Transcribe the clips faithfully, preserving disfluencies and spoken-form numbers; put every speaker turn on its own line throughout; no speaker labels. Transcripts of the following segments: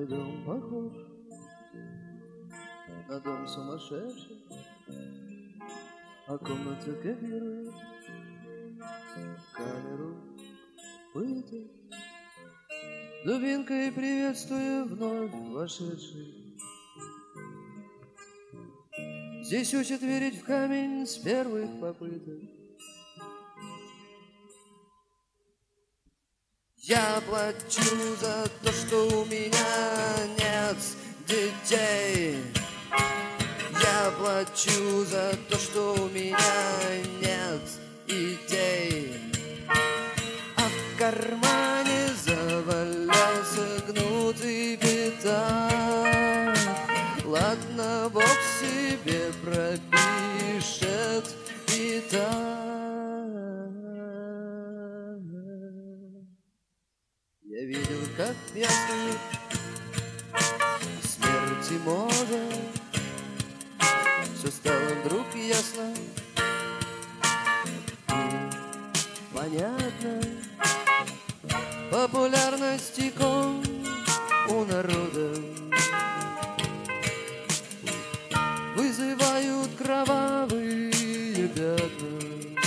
дом похож на дом сумасшедший, а комната копирует камеру пыток. Дубинкой приветствую вновь вошедший. Здесь учат верить в камень с первых попыток. Я плачу за то, что у меня нет детей. Я плачу за то, что у меня нет идей. А в кармане завалялся гнутый пятак. Ладно, Бог себе пропишет и так. Я видел, как ясно смерти мода. Все стало вдруг ясно и понятно. Популярность икон у народа вызывают кровавые пятна.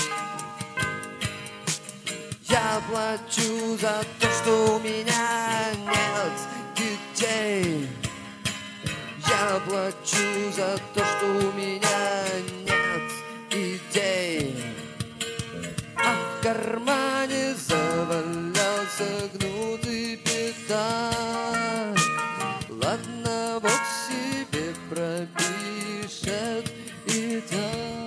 Я плачу за то, что у меня нет детей. Я плачу за то, что у меня нет идей. А в кармане завалялся гнутый пятак. Ладно, Бог себе пропишет и так.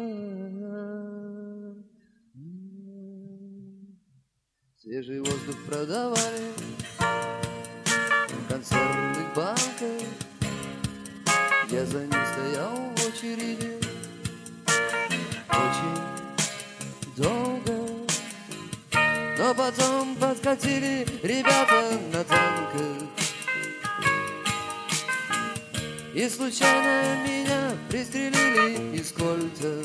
Свежий воздух продавали в консервных банках. Я за ним стоял в очереди очень долго. Но потом подкатили ребята на танках и случайно меня пристрелили из кольта.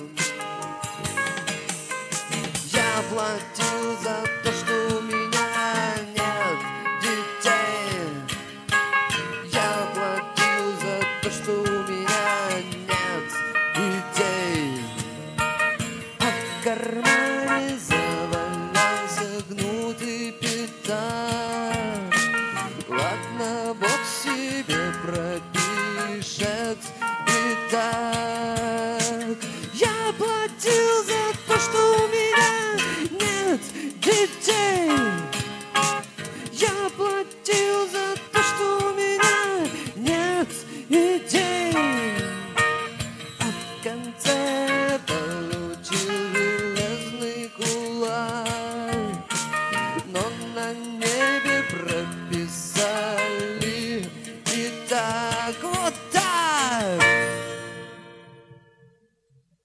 Я платил за то, что у меня нет детей. Я платил за то, что у меня нет идей. А в кармане завалялся гнутый пятак. Ладно, Бог себе пропишет и так. Я платил за то, что у меня нет детей.